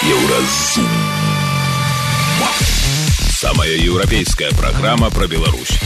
Еўразум. Самая еўрапейская праграма пра Беларусь.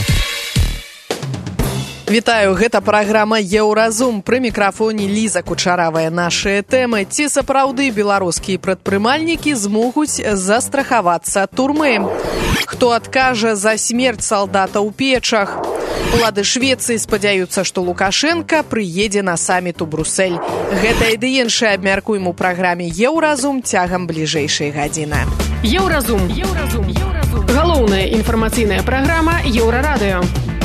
Вітаю, гэта праграма «Еўразум». Пры мікрафоне Ліза Кучаравая. Нашыя тэмы. Ці сапраўды беларускія прадпрымальнікі змогуць застрахавацца ад турмы? Хто адкажа за смерць салдата ў печах? Улады Швецыі спадзяюцца, што Лукашенка прыедзе на саміт у Брусэль. Гэта і ды іншае абмяркуем у праграме «Еўразум» цягам бліжэйшай гадзіны. Еўразум. Галоўная інфармацыйная праграма Еўрарадыё.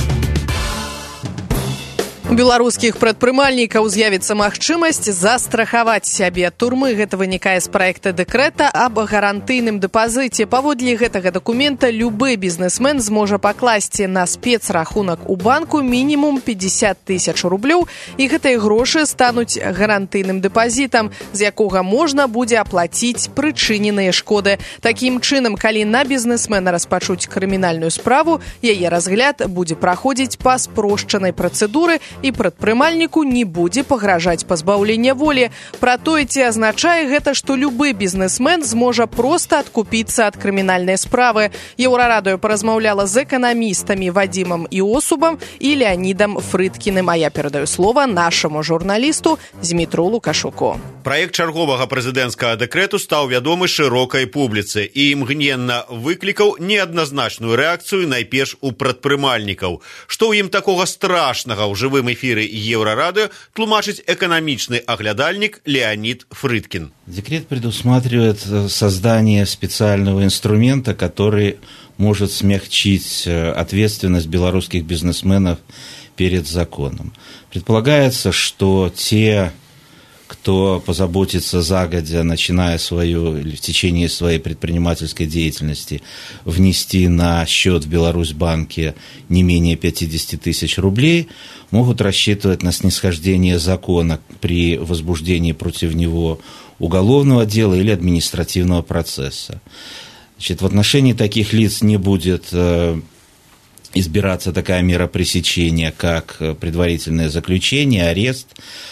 У беларускіх прадпрымальнікаў з'явіцца магчымасць застрахаваць сябе ад турмы. Гэта вынікае з праекта дэкрэта аб гарантыйным дэпазіце. Паводле гэтага дакумента любы бізнесмен зможа пакласці на спецрахунак у банку мінімум 50 000 рублёў, і гэтыя грошы стануць гарантыйным дэпазітам, з якога можна будзе аплаціць прычыненыя шкоды. Такім чынам, калі на бізнесмена распачуць крымінальную справу, яе разгляд будзе праходзіць па спрошчанай працэдуры, і прадпрымальніку не будзе пагражаць пазбаўлення волі. Пра тое, ці азначае гэта, што любы бізнесмен зможа проста адкупіцца ад крымінальнай справы. Еўрарадыё паразмаўляла з эканамістамі Вадзімам Іосубам і Леанідам Фрыдкіным. А я перадаю слова нашаму журналісту Змітру Лукашуку. Праект чарговага прэзідэнцкага дэкрэту стаў вядомы шырокай публіцы і імгненна выклікаў неадназначную рэакцыю найперш у прадпрымальнікаў. Што ў ім такога страшнага ў жывым эфире Еврорадио тлумачит экономичный оглядальник Леонид Фрыдкин. Декрет предусматривает создание специального инструмента, который может смягчить ответственность белорусских бизнесменов перед законом. Предполагается, что те, кто позаботится загодя, начиная свою или в течение своей предпринимательской деятельности, внести на счет в Беларусьбанке не менее 50 000 рублей, могут рассчитывать на снисхождение закона при возбуждении против него уголовного дела или административного процесса. Значит, в отношении таких лиц не будет избираться такая мера пресечения, как предварительное заключение, арест,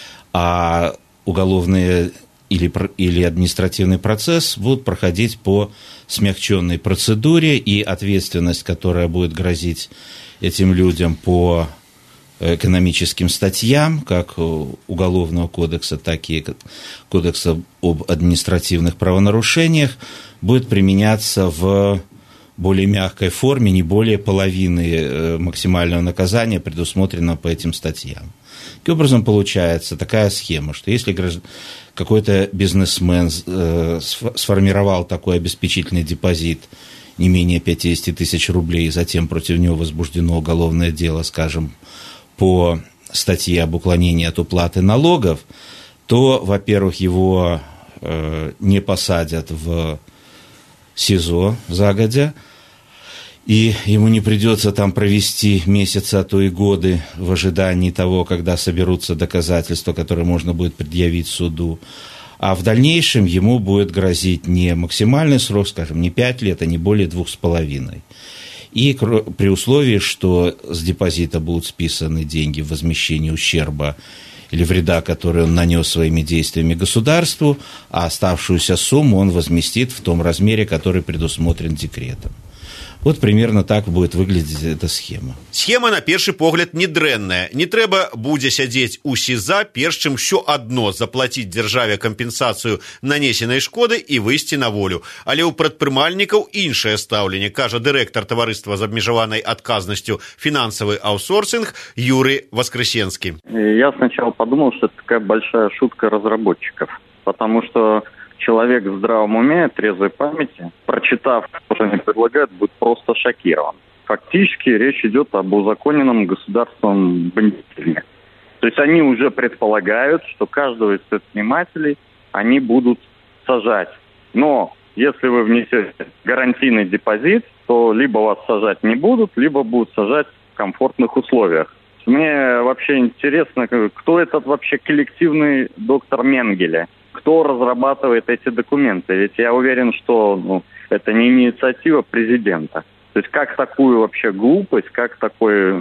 а уголовный или административный процесс будут проходить по смягченной процедуре, и ответственность, которая будет грозить этим людям по экономическим статьям, как Уголовного кодекса, так и Кодекса об административных правонарушениях, будет применяться в более мягкой форме, не более половины максимального наказания, предусмотренного по этим статьям. Таким образом, получается такая схема, что если какой-то бизнесмен сформировал такой обеспечительный депозит не менее 50 000 рублей, и затем против него возбуждено уголовное дело, скажем, по статье об уклонении от уплаты налогов, то, во-первых, его не посадят в СИЗО загодя, и ему не придется там провести месяцы, а то и годы в ожидании того, когда соберутся доказательства, которые можно будет предъявить суду. А в дальнейшем ему будет грозить не максимальный срок, скажем, не 5 лет, а не более 2,5. И при условии, что с депозита будут списаны деньги в возмещении ущерба или вреда, который он нанес своими действиями государству, а оставшуюся сумму он возместит в том размере, который предусмотрен декретом. Вот примерно так будет выглядеть эта схема. Схема, на першы погляд, не дрэнная. Не трэба будзе сядзець у СІЗА, перш чым ўсё адно заплаціць дзяржаве кампенсацыю нанесенай шкоды і выйсці на волю. Але ў прадпрымальнікаў іншае стаўленне, кажа дырэктар таварыства з абмежаванай адказнасцю «Финансовый аутсорсинг» Юрий Воскресенский. Я сначала подумал, что это такая большая шутка разработчиков, потому что человек в здравом уме, трезвой памяти, прочитав, что они предлагают, будет просто шокирован. Фактически речь идет об узаконенном государственном бандитизме. То есть они уже предполагают, что каждого из предпринимателей они будут сажать. Но если вы внесете гарантийный депозит, то либо вас сажать не будут, либо будут сажать в комфортных условиях. Мне вообще интересно, кто этот вообще коллективный доктор Менгеле? Кто разрабатывает эти документы? Ведь я уверен, что это не инициатива президента. То есть как такую вообще глупость, как такой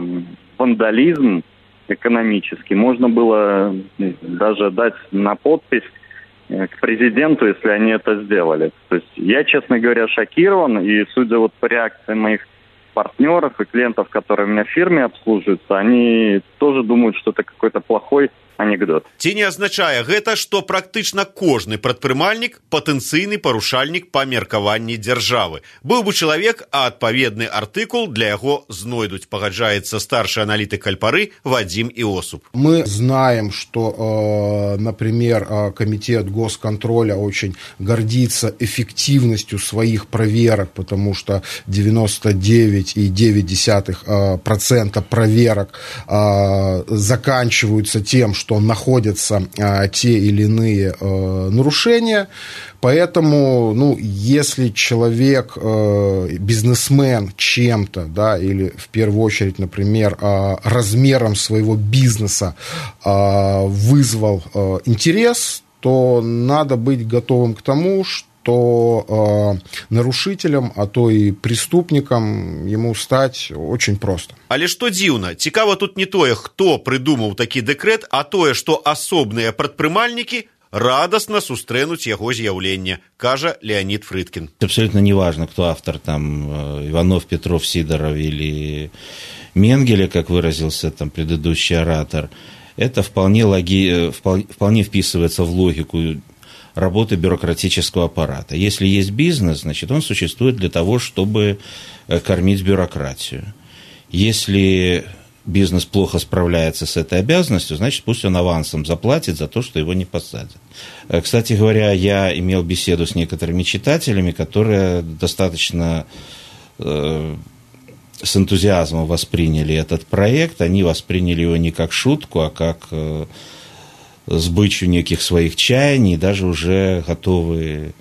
вандализм экономический можно было даже дать на подпись к президенту, если они это сделали. То есть я, честно говоря, шокирован, и судя вот по реакции моих партнеров и клиентов, которые у меня в фирме обслуживаются, они тоже думают, что это какой-то плохой анекдот. Ці не азначае гэта, што практычна кожны прадпрымальнік патэнцыйны парушальнік па меркаванні дзяржавы. Быў бы чалавек, а адпаведны артыкул для яго знойдуць, пагаджаецца старшы аналітык Альпары Вадим Иосуп. Мы знаем, что, например, комитет госконтроля очень гордится эффективностью своих проверок, потому что 99,9% проверок заканчиваются тем, что находятся те или иные нарушения. Поэтому, если человек, бизнесмен чем-то, да, или в первую очередь, например, размером своего бизнеса вызвал интерес, то надо быть готовым к тому, что нарушителем, а то и преступником ему стать очень просто. Але што дзіўна, цікава тут не тое, хто прыдумаў такі дэкрэт, а тое, што асобныя прадпрымальнікі радостно сустрэнуць яго з'яўленне, кажа Леонид Фрыдкин. Абсолютно неважно, кто автор, там, Иванов, Петров, Сидоров или Менгеле, как выразился там предыдущий оратор, это вполне вписывается в логику работы бюрократического аппарата. Если есть бизнес, значит, он существует для того, чтобы кормить бюрократию. Если бизнес плохо справляется с этой обязанностью, значит, пусть он авансом заплатит за то, что его не посадят. Кстати говоря, я имел беседу с некоторыми читателями, которые достаточно с энтузиазмом восприняли этот проект. Они восприняли его не как шутку, а как сбычу неких своих чаяний, даже уже готовы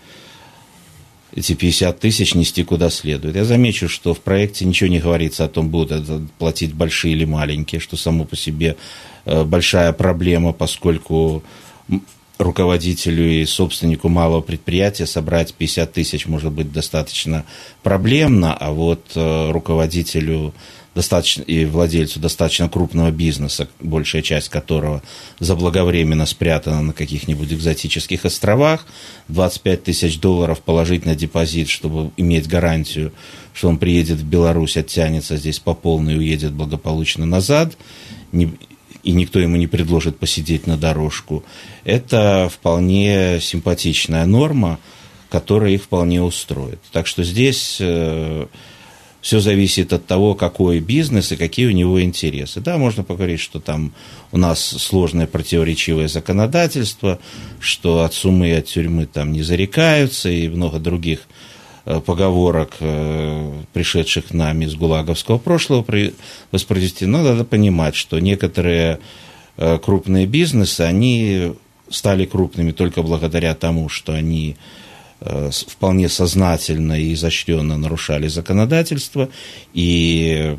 эти 50 тысяч нести куда следует. Я замечу, что в проекте ничего не говорится о том, будут платить большие или маленькие, что само по себе большая проблема, поскольку руководителю и собственнику малого предприятия собрать 50 тысяч может быть достаточно проблемно, а вот руководителю достаточно, и владельцу достаточно крупного бизнеса, большая часть которого заблаговременно спрятана на каких-нибудь экзотических островах, $25 тысяч положить на депозит, чтобы иметь гарантию, что он приедет в Беларусь, оттянется здесь по полной и уедет благополучно назад, и никто ему не предложит посидеть на дорожку. Это вполне симпатичная норма, которая их вполне устроит. Так что здесь все зависит от того, какой бизнес и какие у него интересы. Да, можно поговорить, что там у нас сложное противоречивое законодательство, что от суммы и от тюрьмы там не зарекаются, и много других поговорок, пришедших к нам из гулаговского прошлого, воспроизвести. Но надо понимать, что некоторые крупные бизнесы, они стали крупными только благодаря тому, что они вполне сознательно и изощренно нарушали законодательство и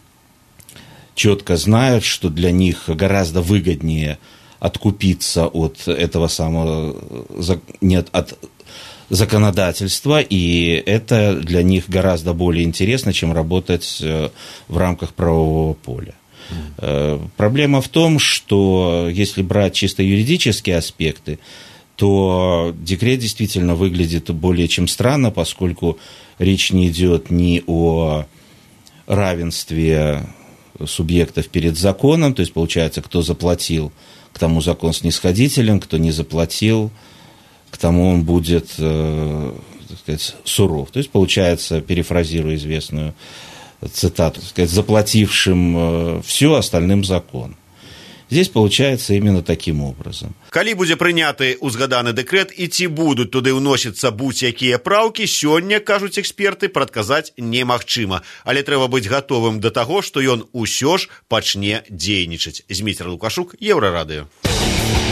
четко знают, что для них гораздо выгоднее откупиться от этого самого от законодательства, и это для них гораздо более интересно, чем работать в рамках правового поля. Проблема в том, что если брать чисто юридические аспекты, то декрет действительно выглядит более чем странно, поскольку речь не идет ни о равенстве субъектов перед законом, то есть получается, кто заплатил, к тому закон снисходителен, кто не заплатил, к тому он будет, так сказать, суров. То есть получается, перефразируя известную цитату, так сказать, заплатившим все, остальным закон. Здесь получается именно таким образом. Калі будзе прыняты узгаданы дэкрэт і ці будуць туды ўносіцца будь-якія праўкі, сёння, кажуць эксперты, прадказаць немагчыма. Але трэба быць гатовым да таго, што ён усё ж пачне дзейнічаць. Зміцер Лукашук, Еўрарадыё.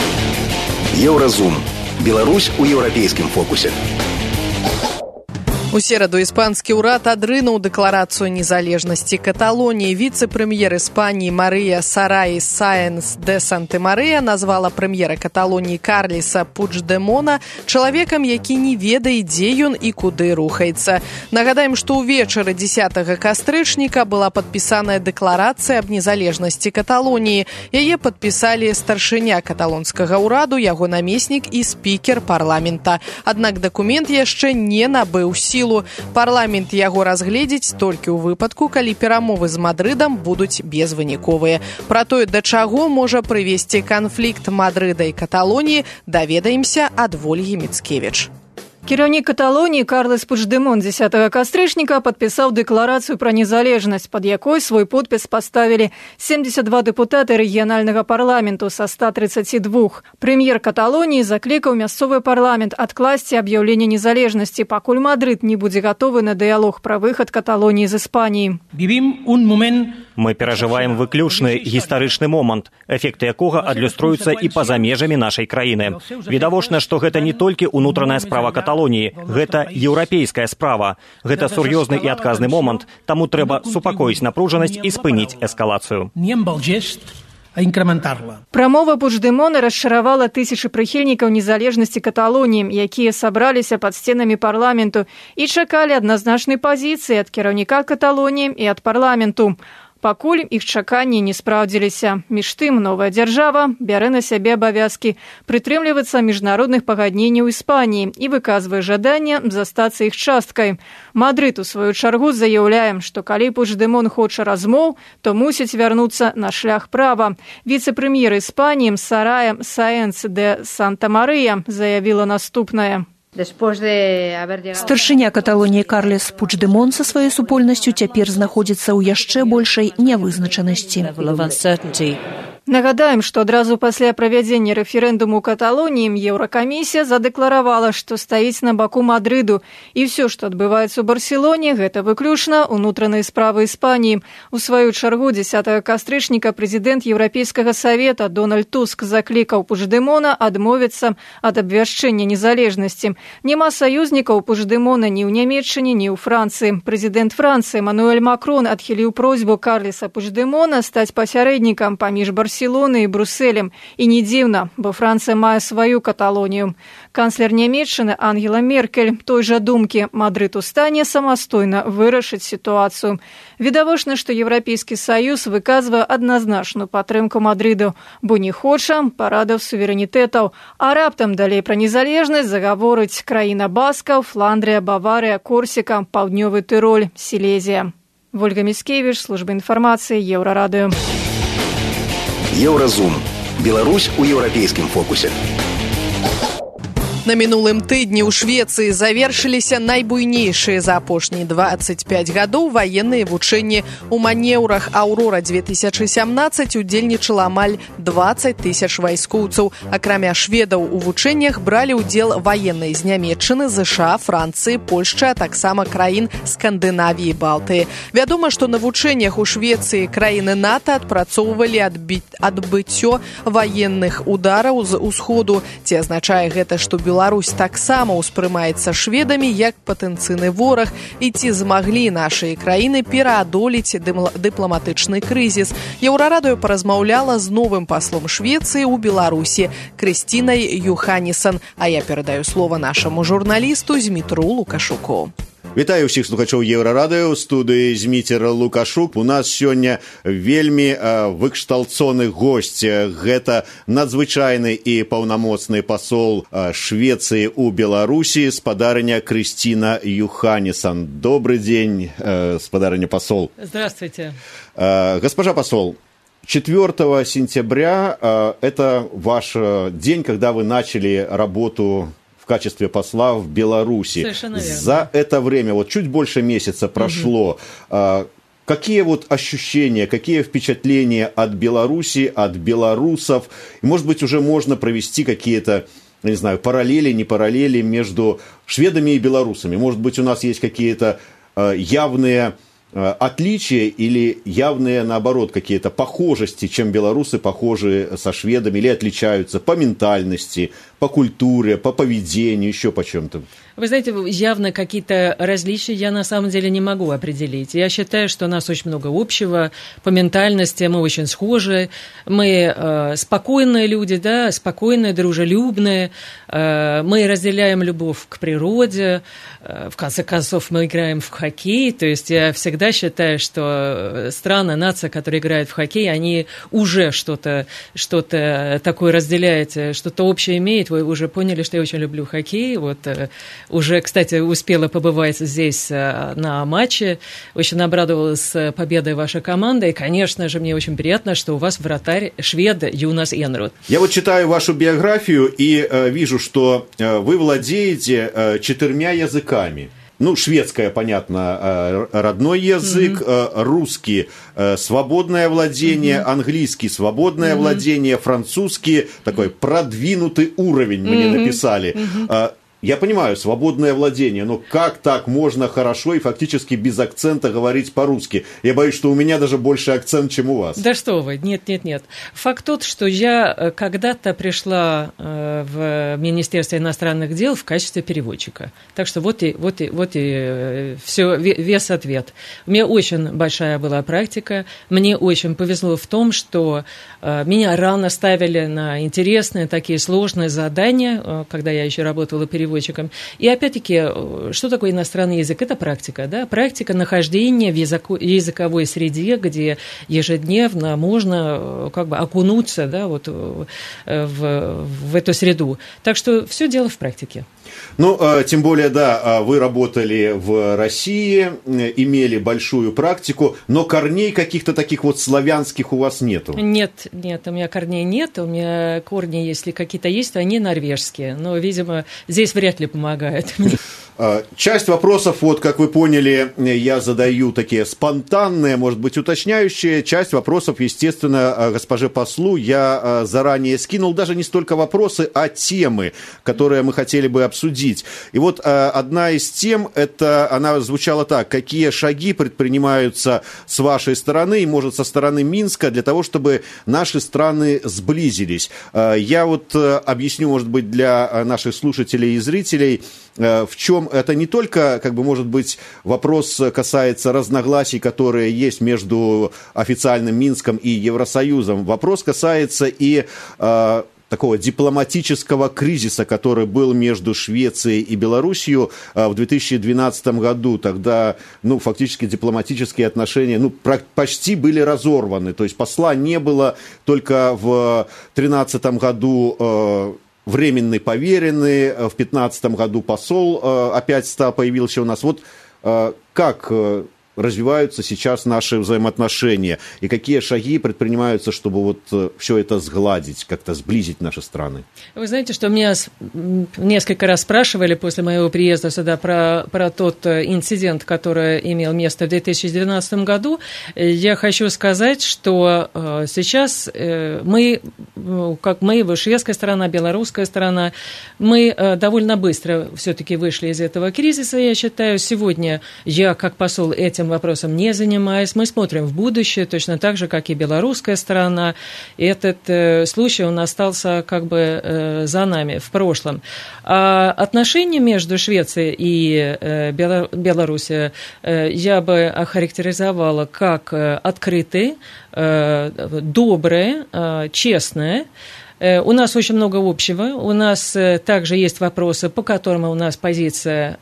Еўразум. Беларусь у еўрапейскім фокусе. У У сераду іспанскі ўрад адрынуў дэкларацыю незалежнасці Каталоніі. Віцэ-прэм'ер Іспаніі Марыя Сарай Саенс де Санта-Марыя назвала прэм'ера Каталоніі Карлеса Пучдэмона чалавекам, які не ведае, дзе ён і куды рухаецца. Нагадаем, што ўвечары 10 кастрычніка была падпісаная дэкларацыя аб незалежнасці Каталоніі. Яе падпісалі старшыня каталонскага ўраду, яго намеснік і спікер парламента. Аднак дакумент яшчэ не набыў сілу. Парламент яго разгледзіць толькі ў выпадку, калі перамовы з Мадрыдам будуць безвыніковыя. Пра тое, да чаго можа прывесці канфлікт Мадрыда і Каталоніі, даведаемся ад Вольгі Міцкевіч. Кіраўнік Каталоніі Карлес Пучдэмон 10 кастрычніка падпісаў дэкларацыю пра незалежнасць, пад якой свой подпіс паставілі 72 дэпутаты рэгіянальнага парламенту са 132. Прэм'ер Каталоніі заклікаў мясцовы парламент адкласці аб'яўленне незалежнасці, пакуль Мадрыд не будзе гатовы на дыялог пра выхад Каталоніі з Іспаніі. Мы перажываем выключны гістарычны момант, эфекты якога адлюструюцца і па-за межамі нашай краіны. Відавочна, што гэта не толькі ўнутраная справа Каталоніі, гэта еўрапейская справа. Гэта сур'ёзны і адказны момант, таму трэба супакоіць напружанасць і спыніць эскалацыю. Прамова Пучдэмона расчаравала тысячы прыхільнікаў незалежнасці Каталоніі, якія сабраліся пад сценамі парламенту і чакалі адназначнай пазіцыі ад кіраўніка Каталоніі і ад парламенту. Пакуль іх чаканні не спраўдзіліся. Між тым, новая дзяржава бярэ на сябе абавязкі прытрымлівацца міжнародных пагадненняў Іспаніі і выказвае жаданне застацца іх часткай. Мадрыд, у сваю чаргу, заяўляе, што калі Пучдэмон хоча размоў, то мусіць вярнуцца на шлях права. Віцэ-прэм'ер Іспаніі Сарая Саенс де Санта-Марыя заявіла наступнае. Старшыня Каталоніі Карлес Пучдэмон са сваёй супольнасцю цяпер знаходзіцца ў яшчэ большай нявызначанасці. Нагадаем, што адразу пасля правядзення рэферэндуму ў Каталоніі Еўракамісія задэкларавала, што стаіць на баку Мадрыду, і ўсё, што адбываецца ў Барселоне, гэта выключна ўнутраныя справы Іспаніі. У сваю чаргу 10 кастрычніка прэзідэнт Еўрапейскага савета Дональд Туск заклікаў Пучдэмона адмовіцца ад абвяшчэння незалежнасці. Няма саюзнікаў Пучдэмона ні ў Нямецчыне, ні ў Францыі. Прэзідэнт Францыі Эмануэль Макрон адхіліў просьбу Карлеса Пучдэмона стаць пасярэднікам паміж Барселоны і Брусэлем. І не дзіўна, бо Францыя мае сваю Каталонію. Канцлер Нямецчыны Ангела Меркель той жа думкі: Мадрыд у стане самастойна вырашыць сітуацыю. Відавочна, што Еўрапейскі саюз выказвае адназначную падтрымку Мадрыду, бо не хоча парадаў суверэнітэтаў, а раптам далей пра незалежнасць загаворыць краіна Баскаў, Фландрыя, Баварыя, Корсіка, Паўднёвы Тыроль, Сілезія. Вольга Міцкевіч, служба інфармацыі, Еўрарадыё. Еўразум. Беларусь у еўрапейскім фокусе. На мінулым тыдні ў Швецыі завершыліся найбуйнейшыя за апошнія 25 гадоў ваенныя вучэнні. У манеўрах «Аўрора-2017» удзельнічала амаль 20 тысяч вайскоўцаў. Акрамя шведаў у вучэннях бралі ўдзел ваенныя з Нямецчыны, ЗША, Францыі, Польшчы, а таксама краін Скандынавіі і Балтыі. Вядома, што на вучэннях у Швецыі краіны НАТО адпрацоўвалі адбыццё ваенных удараў з усходу. Ці азначае гэта, што Беларусь таксама ўспрымаецца шведамі як патэнцыйны вораг, і ці змаглі нашыя краіны пераадолець дыпламатычны крызіс. Еўрарадыё паразмаўляла з новым паслом Швецыі ў Беларусі Крыстінай Юханісан. А я перадаю слова нашаму журналісту Змітру Лукашуку. Вітаю ўсіх слухачоў Еўрарадыё, у студыі Зміцер Лукашук. У нас сёння вельмі выкшталцоны госць. Гэта надзвычайны і паўнамоцны пасол Швецыі ў Беларусі, спадарыня Крыстіна Юханісан. Добрый день, спадарыня пасол. Здравствуйте. Госпожа посол, 4 сентября это ваш день, когда вы начали работу в качестве посла в Беларуси. Совершенно верно. За это время, вот чуть больше месяца прошло, какие вот ощущения, какие впечатления от Беларуси, от белорусов? И, может быть, уже можно провести какие-то, не знаю, параллели, не параллели между шведами и белорусами? Может быть, у нас есть какие-то явные отличия или явные, наоборот, какие-то похожести, чем белорусы похожи со шведами или отличаются по ментальности, по культуре, по поведению, еще по чем-то? Вы знаете, явно какие-то различия я на самом деле не могу определить. Я считаю, что у нас очень много общего по ментальности, мы очень схожи, мы спокойные люди, да, спокойные, дружелюбные, мы разделяем любовь к природе, в конце концов мы играем в хоккей, то есть я всегда считаю, что страны, нации, которые играют в хоккей, они уже что-то такое разделяют, что-то общее имеют. Вы уже поняли, что я очень люблю хоккей, вот уже, кстати, успела побывать здесь на матче, очень обрадовалась победой вашей команды, и, конечно же, мне очень приятно, что у вас вратарь швед Юнас Энрут. Я вот читаю вашу биографию и вижу, что вы владеете 4 языками. Ну, шведское, понятно, родной язык, русский свободное владение, английский свободное владение, французский такой продвинутый уровень мне написали. Я понимаю, свободное владение, но как так можно хорошо и фактически без акцента говорить по-русски? Я боюсь, что у меня даже больше акцент, чем у вас. Да что вы, нет. Факт тот, что я когда-то пришла в Министерство иностранных дел в качестве переводчика. Так что вот и все, весь ответ. У меня очень большая была практика. Мне очень повезло в том, что меня рано ставили на интересные, такие сложные задания, когда я еще работала переводчиком. И опять-таки, что такое иностранный язык? Это практика, да? Практика нахождения в языковой среде, где ежедневно можно как бы окунуться, да, вот, в эту среду. Так что все дело в практике. Ну, тем более, да, вы работали в России, имели большую практику, но корней каких-то таких вот славянских у вас нету? Нет, у меня корней нет, у меня корни, если какие-то есть, то они норвежские, но, видимо, здесь вряд ли помогают. Часть вопросов, вот, как вы поняли, я задаю такие спонтанные, может быть, уточняющие. Часть вопросов, естественно, госпоже послу я заранее скинул. Даже не столько вопросы, а темы, которые мы хотели бы обсудить. И вот одна из тем, она звучала так. Какие шаги предпринимаются с вашей стороны и, может, со стороны Минска для того, чтобы наши страны сблизились? Я вот объясню, может быть, для наших слушателей и зрителей, в чем это не только, как бы, может быть, вопрос касается разногласий, которые есть между официальным Минском и Евросоюзом. Вопрос касается и такого дипломатического кризиса, который был между Швецией и Белоруссией в 2012 году. Тогда, фактически дипломатические отношения, почти были разорваны. То есть посла не было, только в 2013 году временный поверенный, в 2015 году посол опять появился у нас. Вот как развиваются сейчас наши взаимоотношения и какие шаги предпринимаются, чтобы вот все это сгладить, как-то сблизить наши страны? Вы знаете, что меня несколько раз спрашивали после моего приезда сюда про тот инцидент, который имел место в 2012 году. Я хочу сказать, что сейчас мы, шведская сторона, белорусская сторона, мы довольно быстро все-таки вышли из этого кризиса, я считаю. Сегодня я, как посол, этим вопросом не занимаюсь. Мы смотрим в будущее, точно так же, как и белорусская сторона. И этот случай, он остался как бы за нами в прошлом. А отношения между Швецией и Белоруссией я бы охарактеризовала как открытые, добрые, честные. У нас очень много общего. У нас также есть вопросы, по которым у нас позиция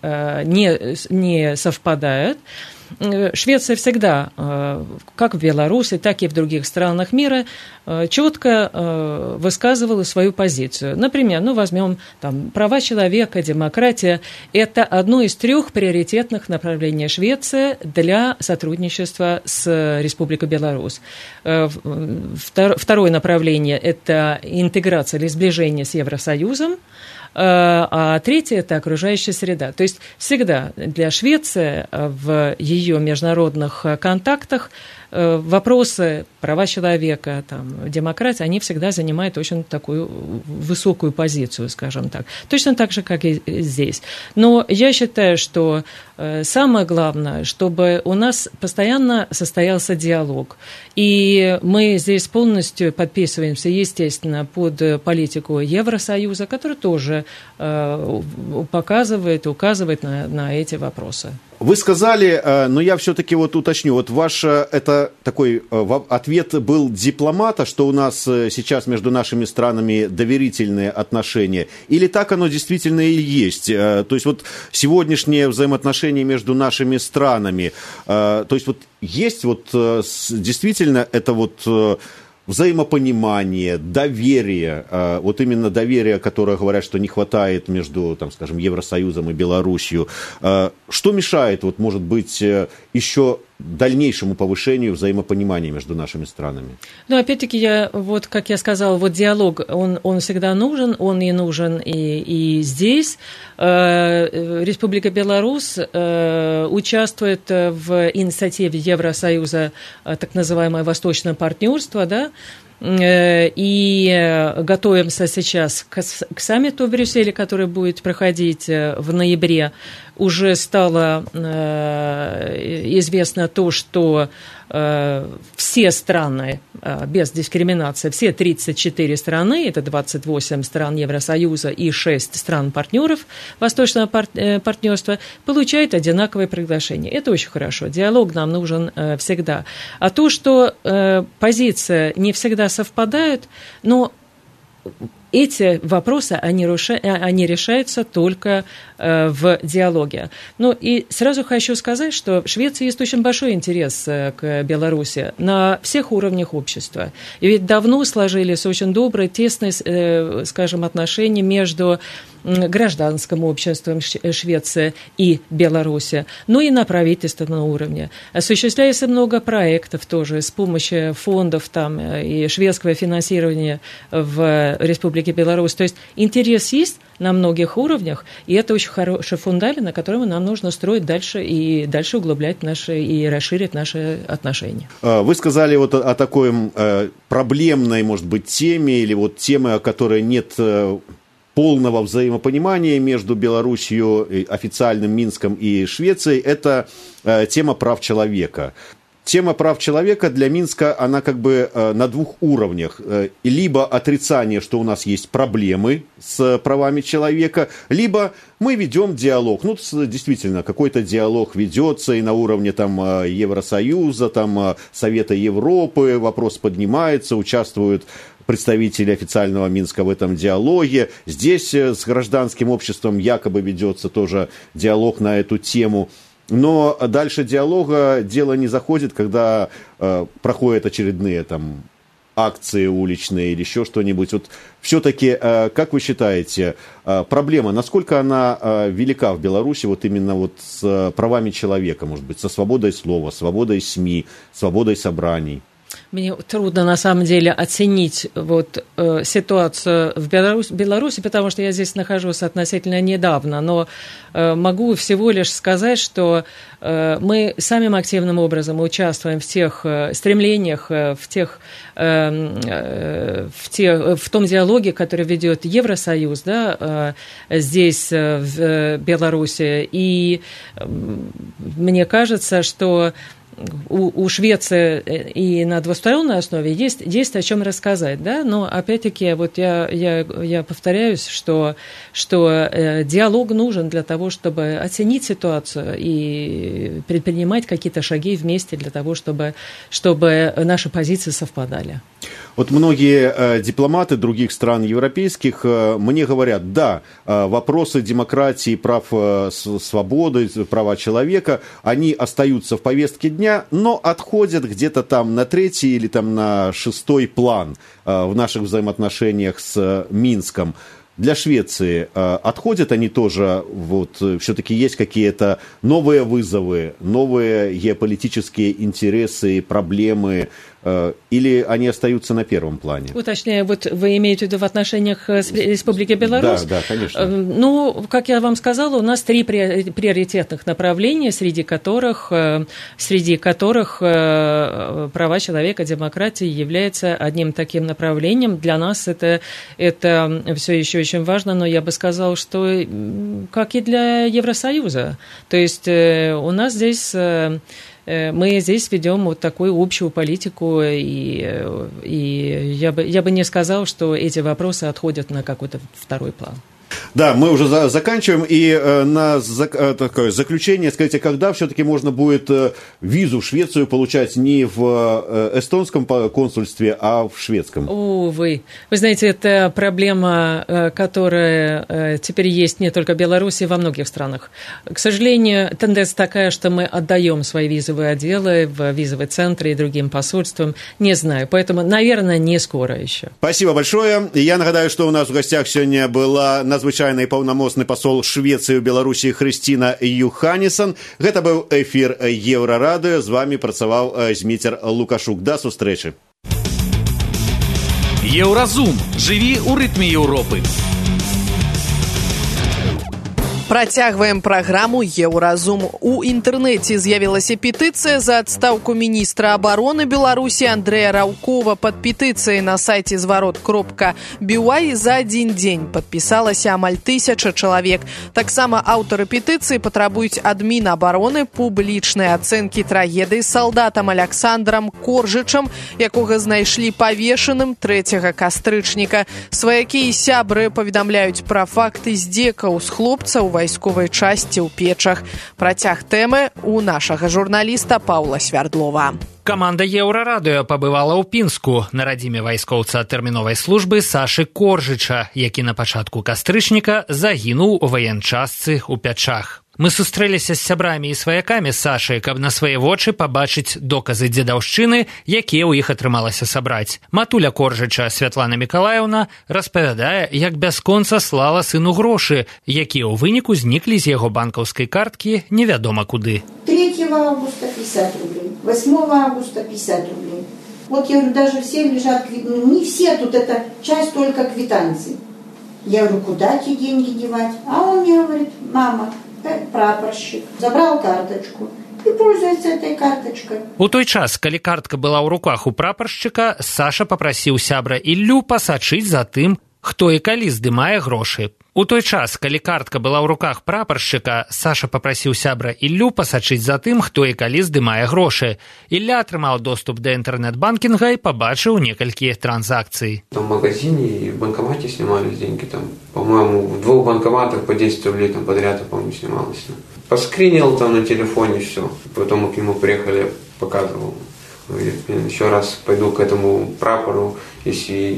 не совпадает. Швеция всегда, как в Беларуси, так и в других странах мира, четко высказывала свою позицию. Например, возьмем права человека, демократия. Это одно из 3 приоритетных направлений Швеции для сотрудничества с Республикой Беларусь. Второе направление – это интеграция или сближение с Евросоюзом. А третье – это окружающая среда. То есть всегда для Швеции в ее международных контактах вопросы права человека, там, демократии, они всегда занимают очень такую высокую позицию, скажем так. Точно так же, как и здесь. Но я считаю, что самое главное, чтобы у нас постоянно состоялся диалог. И мы здесь полностью подписываемся, естественно, под политику Евросоюза, который тоже указывает на эти вопросы. Вы сказали, но я все-таки вот уточню, вот ваш это такой ответ был дипломата, что у нас сейчас между нашими странами доверительные отношения, или так оно действительно и есть? То есть вот сегодняшние взаимоотношения между нашими странами, то есть вот есть вот действительно это вот взаимопонимание, доверие, вот именно доверие, которое говорят, что не хватает между, там, скажем, Евросоюзом и Белоруссией. Что мешает, вот, может быть, еще дальнейшему повышению взаимопонимания между нашими странами? Ну, опять-таки, вот, как я сказала, вот диалог, он всегда нужен, он и нужен и здесь. Республика Беларусь участвует в инициативе Евросоюза, так называемое Восточное партнерство, да, и готовимся сейчас к саммиту в Брюсселе, который будет проходить в ноябре. Уже стало известно то, что все страны, без дискриминации, все 34 страны, это 28 стран Евросоюза и 6 стран-партнеров Восточного партнерства, получают одинаковые приглашения. Это очень хорошо. Диалог нам нужен всегда. А то, что позиции не всегда совпадают, но эти вопросы, они решаются только в диалоге. Ну и сразу хочу сказать, что в Швеции есть очень большой интерес к Беларуси на всех уровнях общества. И ведь давно сложились очень добрые, тесные, скажем, отношения между гражданским обществом Швеции и Беларуси, но и на правительственном уровне. Осуществляется много проектов тоже с помощью фондов там, и шведского финансирования в Республике Беларусь. То есть интерес есть на многих уровнях, и это очень хороший фундамент, на котором нам нужно строить дальше и дальше углублять наши и расширить наши отношения. Вы сказали вот о такой проблемной, может быть, теме, или вот теме, о которой нет полного взаимопонимания между Белоруссией, официальным Минском и Швецией, это тема прав человека. Тема прав человека для Минска, она как бы на двух уровнях. Либо отрицание, что у нас есть проблемы с правами человека, либо мы ведем диалог. Ну, действительно, какой-то диалог ведется и на уровне там, Евросоюза, там, Совета Европы, вопрос поднимается, участвуют представители официального Минска в этом диалоге. Здесь с гражданским обществом якобы ведется тоже диалог на эту тему. Но дальше диалога дело не заходит, когда проходят очередные там акции уличные или еще что-нибудь. Вот все-таки, как вы считаете, проблема, насколько она велика в Беларуси вот именно вот с правами человека, может быть, со свободой слова, свободой СМИ, свободой собраний? Мне трудно, на самом деле, оценить вот, ситуацию в Беларуси, потому что я здесь нахожусь относительно недавно, но могу всего лишь сказать, что мы самым активным образом участвуем в тех стремлениях, в том диалоге, который ведет Евросоюз, да, здесь, в Беларуси. И мне кажется, что у Швеции и на двусторонней основе есть о чем рассказать, да, но опять-таки вот я повторяюсь, что диалог нужен для того, чтобы оценить ситуацию и предпринимать какие-то шаги вместе для того, чтобы наши позиции совпадали. Вот многие дипломаты других стран европейских мне говорят, да, вопросы демократии, прав свободы, права человека, они остаются в повестке дня, но отходят где-то там на 3-й или там на 6-й план в наших взаимоотношениях с Минском. Для Швеции отходят они тоже, вот, все-таки есть какие-то новые вызовы, новые геополитические интересы, проблемы, или они остаются на первом плане? Уточняю, вот вы имеете в виду в отношениях с Республикой Беларусь? Да, конечно. Ну, как я вам сказала, у нас 3 приоритетных направления, среди которых права человека, демократия является одним таким направлением. Для нас это все еще очень важно, но я бы сказала, что как и для Евросоюза. То есть у нас здесь... Мы здесь ведем вот такую общую политику, и я бы не сказал, что эти вопросы отходят на какой-то второй план. Да, мы уже заканчиваем, и на такое заключение, скажите, когда все-таки можно будет визу в Швецию получать не в эстонском консульстве, а в шведском? Увы. Вы знаете, это проблема, которая теперь есть не только в Беларуси, во многих странах. К сожалению, тенденция такая, что мы отдаем свои визовые отделы в визовые центры и другим посольствам. Не знаю, поэтому, наверное, не скоро еще. Спасибо большое. Я нагадаю, что у нас в гостях сегодня была надзвычайны паўнамоцны пасол Швецыі ў Беларусі Хрысціна Юханісан. Гэта быў эфір Еўрарадыё. З вами працаваў Зміцер Лукашук. Да сустрэчы. Еўразум. Жыві ў рытме Еўропы. Працягваем праграму «Еўразум». У інтэрнэце з'явілася петыцыя за адстаўку міністра абароны Беларусі Андрэя Раўкова. Пад петыцыяй на сайце зварот.by за адзін дзень падпісалася амаль 1000 чалавек. Таксама аўтары петыцыі патрабуюць ад Мінабароны публічнай ацэнкі трагедыі з салдатам Аляксандрам Коржычам, якога знайшлі павешаным 3 кастрычніка. Сваякі і сябры паведамляюць пра факты здзекаў з хлопцаў вайсковай часці ў печах. Працяг тэмы у нашага журналіста Паўла Свярдлова. Каманда Еўрарадыё пабывала ў Пінску на радзіме вайскоўца тэрміновай службы Сашы Коржыча, які на пачатку кастрычніка загінуў у ваенчасцы ў пячах. Мы сустрэліся з сябрамі і сваякамі Сашы, каб на свае вочы пабачыць доказы дзедаўшчыны, якія ў іх атрымалася сабраць. Матуля Коржыча Святлана Мікалаеўна распавядае, як бясконца слала сыну грошы, якія ў выніку зніклі з яго банкаўскай карткі невядома куды. 3 августа 50 рублей, 8 августа 50 рублей. Вот я говорю, даже все лежат, не все тут, это часть только квитанций. Я говорю, куда эти деньги девать? А он мне говорит, мама, прапорщик, забрал карточку и пользуется этой карточкой. У той час, калі картка была ў руках у прапоршчыка, Саша папрасіў сябра Іллю пасачыць за тым, хто і калі здымае грошы. У той час, калі картка была ў руках прапаршчыка, Саша папрасіў сябра Іллю пасачыць за тым, хто і калі здымае грошы. Ілля атрымаў доступ да інтэрнэт-банкінга і пабачыў некалькі транзакцый. Там в магазине и в банкомате снимались деньги. Там, по-моему, в 2 банкоматах по 10 рублей там подряд, я помню, снималось. Поскринил там на телефоне все. Потом к нему приехали, показывал. Говорит, еще раз пойду к этому прапору, если...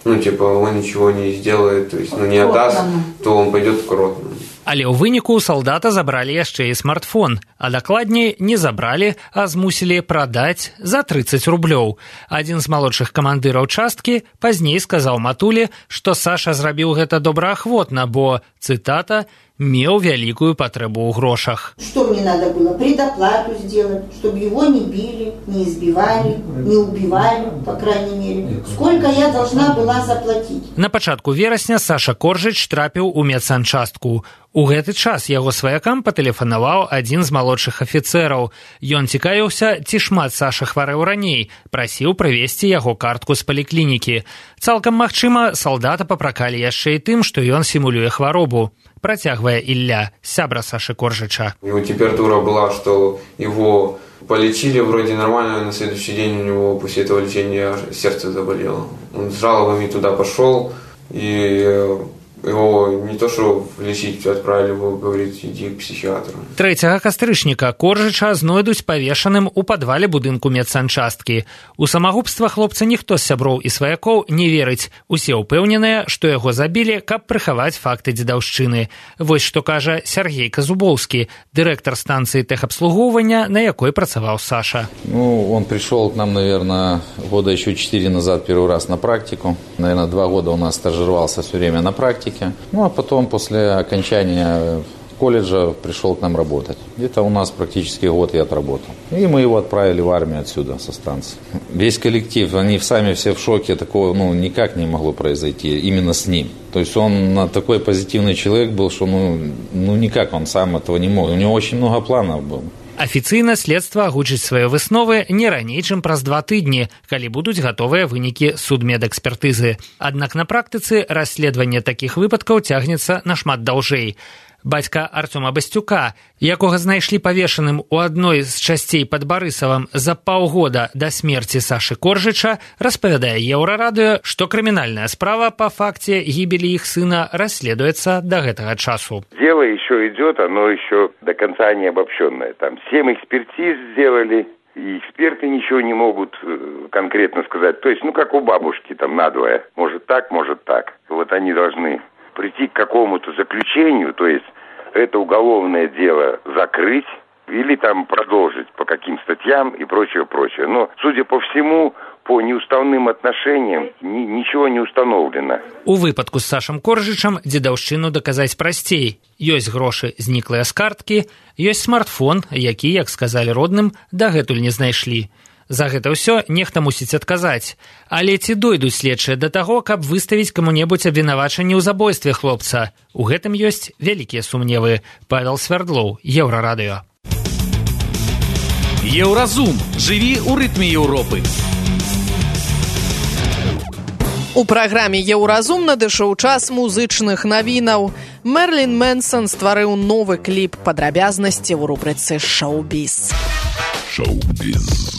он ничего не сделает, то есть, не отдаст, то он пойдет в Гродно. Але ў выніку у салдата забралі яшчэ і смартфон, а дакладней не забралі, а змусілі прадаць за 30 рублёў. Адзін з малодшых камандыраў часткі пазней сказаў матулі, што Саша зрабіў гэта добраахвотна, бо, цытата, меў вялікую патрэбу ў грошах. Что мне надо было? Предоплату сделать, чтобы его не били, не избивали, не убивали, по крайней мере. Сколько я должна была заплатить? На пачатку верасня Саша Коржыч трапіў у медсанчастку. У гэты час яго сваякам патэлефанаваў адзін з малодшых афіцэраў. Ён цікавіўся, ці шмат Саша хварэў раней, прасіў прывезці яго картку з паліклінікі. Цалкам магчыма, салдата папракалі яшчэ і тым, што ён сімулюе хваробу. Працягвае Ілля, сябра Саши Коржыча. У него температура была, что его полечили вроде нормально, на следующий день у него после этого лечения сердце заболело. Он с жалобами туда пошел, и его не то что лечить отправили, его говорить, иди к психиатру. 3 кастрычніка Коржыча знойдуць павешаным у падвале будынку медсанчасткі. У самагубства хлопца ніхто з сяброў і сваякоў не верыць. Усе ўпэўненыя, што яго забілі, каб прыхаваць факты дзедаўшчыны. Вось што кажа Сергей Казубоўскі, дырэктар станцыі тэхабслугоўвання, на якой працаваў Саша. Он пришел к нам, наверное, года еще 4 назад первый раз на практику. Наверное, 2 года у нас стажировался все время на практике. А потом, после окончания колледжа пришел к нам работать. Где-то у нас практически год я отработал. И мы его отправили в армию отсюда, со станции. Весь коллектив, они сами все в шоке, такого никак не могло произойти именно с ним. То есть он такой позитивный человек был, что никак он сам этого не мог. У него очень много планов было. Афіцыйна следства агучыць свае высновы не раней, чым праз 2 тыдні, калі будуць гатовыя вынікі судмедэкспертызы. Аднак на практыцы расследаванне такіх выпадкаў цягнецца нашмат даўжэй. Бацька Артёма Бастюка, якога знайшлі павешаным у адной з часцей пад Барысавам за паўгода да смерці Сашы Коржыча, распавядае Еўрарадыё, што крымінальная справа па факце гібелі іх сына расследуецца да гэтага часу. Дело еще идет, оно еще до конца не обобщенное. Там 7 экспертиз сделали, и эксперты ничего не могут конкретно сказать. То есть, как у бабушки, там надвое. Может так, может так. Вот они должны прийти к какому-то заключению, то есть это уголовное дело закрыть или там продолжить по каким статьям и прочее. Но, судя по всему, по неуставным отношениям ничего не установлено. У выпадку з Сашам Коржычам дзедаўшчыну даказаць прасцей. Ёсць грошы, зніклыя з карткі, ёсць смартфон, які, як сказалі родным, дагэтуль не знайшлі. За гэта ўсё нехта мусіць адказаць. Але ці дойдуць следчыя да таго, каб выставіць каму-небудзь абвінавачанне ў забойстве хлопца? У гэтым ёсць вялікія сумневы. Павел Свердлоў, Еўрарадыё. Еўразум. Жыві ў рытме Еўропы. У праграме «Еўразум» надышоў час музычных навінаў. Мерлін Мэнсон стварыў новы кліп падрабязнасці ў рубрыцы «Шоу-біз». Шоу-біз.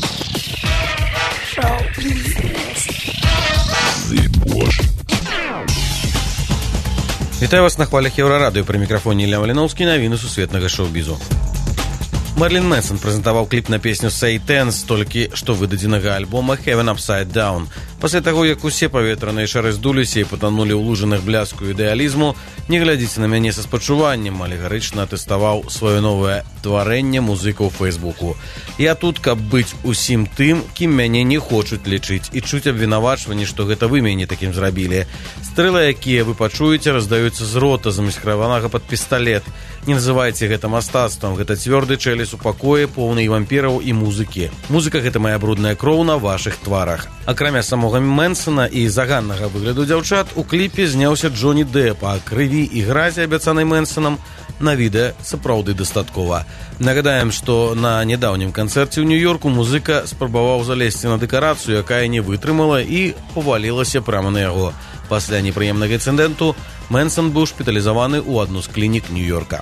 Вітаю вас на хвалях Еўрарадыё. Пры мікрафоне Ілля Маліноўскі, навіны сусветнага шоу-бізу. Мерлін Мэнсон прэзентаваў кліп на песню «Say Tense», толькі што выдадзенага альбома «Heaven Upside Down». Пасля таго, як усе паветраныя шары здуліся і патанулі ў лужынах бляску ідэалізму, не глядзіце на мяне са спачуваннем, алегарычна атэставаў сваё новае тварэнне музыка ў Фэйсбуку. Я тут, каб быць усім тым, кім мяне не хочуць лічыць, і чуць абвінавачванні, што гэта вы мяне такім зрабілі. Стрэлы, якія вы пачуеце, раздаюцца з рота, замаскіраванага пад пісталет. Не называйце гэта мастацтвам, гэта цвёрды чэлес у пакоі, поўны і вампіраў, і музыкі. Музыка — гэта мая брудная кроў на вашых тварах. Акрамя самога Мэнсона і заганнага выгляду дзяўчат, у кліпе зняўся Джоні Дэп, а крыві і гразі, абяцанай Мэнсонам, на відэа сапраўды дастаткова. Нагадаем, што на нядаўнім канцэрце ў Нью-Йорку музыка спрабаваў залезці на дэкарацыю, якая не вытрымала і павалілася прямо на яго. Пасля непрыемнага інцыдэнту Мэнсон быў шпіталізаваны ў адну з клінік Нью-Йорка.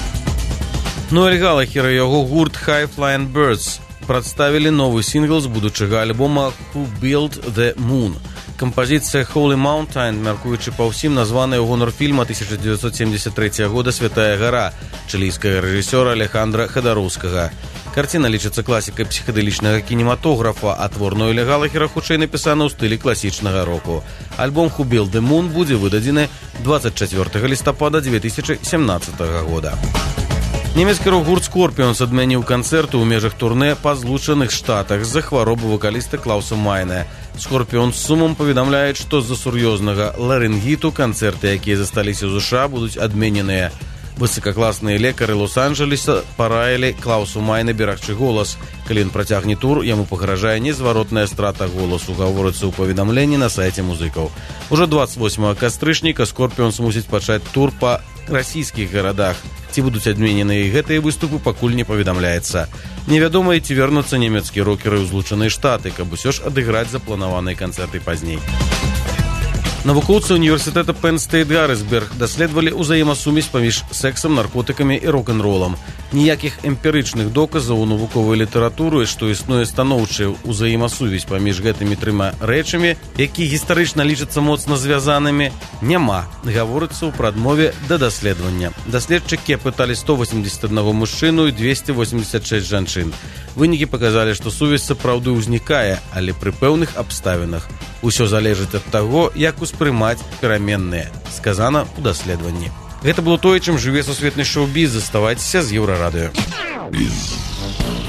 Ноэль Галахер і яго гурт High Flying Birds прадставілі новы сінгл з будучага альбома «Who Built the Moon». Кампазіцыя «Holy Mountain», мяркуючы па ўсім, названая ў гонар фільма 1973 года «Святая гора» чылійскага рэжысёра Алехандра Хадароўскага. Карціна лічыцца класікай псіхадэлічнага кінематографа, а твор Ноэля Галахера хутчэй напісаны ў стылі класічнага року. Альбом «Who Built the Moon» будзе выдадзены 24 лістапада 2017 года. Нямецкі рок-гурт «Скорпіонс» адмяніў канцэрты ў межах турнэ па Злучаных Штатах з-за хваробы вакаліста Клауса Майне. «Скорпіонс» з сумам паведамляюць, што з-за сур'ёзнага ларынгіту канцэрты, якія засталіся ў США, будуць адмененыя. Высокакласныя лекары Лос-Анджелеса параілі Клаусу Майне берагчы голас. Калі ён працягне тур, яму пагражае незваротная страта голасу, гаворыцца ў паведамленні на сайце музыкаў. Ужо 28 кастрычніка «Скорпіонс» мусіць пачаць тур па расійскіх гарадах. Ці будуць адмененыя гэтыя выступы, пакуль не паведамляецца. Невядома, ці вернуцца нямецкія рокеры ў Злучаныя Штаты, каб усё ж адыграць запланаваныя канцэрты пазней. Навукоўцы універсітэта Penn State Harrisburg даследавалі ўзаемасумесь паміж сэксам, наркотыкамі і рок-н-ролам. Ніякіх эмпірычных доказаў у навуковай літаратуры, што існуе станоўчая ўзаемасувязь паміж гэтымі трыма рэчамі, які гістарычна лічацца моцна звязанымі, няма, гаворыцца ў прадмове да даследавання. Даследчыкі апыталі 181 мужчыну і 286 жанчын. Вынікі паказалі, што сувязь сапраўды ўзнікае, але пры пэўных абставінах. Усё залежыць ад таго, як успрымаць пераменныя, сказана ў даследаванні. Гэта было тое, чым жыве сусветны шоу-біз. Заставайцеся з Еўрарадыё.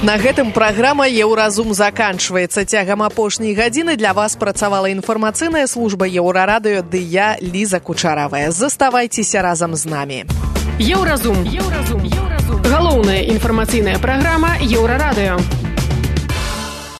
На гэтым праграма «Еўразум» заканчваецца. Цягам апошняй гадзіны для вас працавала інфармацыйная служба Еўрарадыё ды я, Ліза Кучаравая. Заставайцеся разам з намі. Еўразум. Галоўная інфармацыйная праграма Еўрарадыё.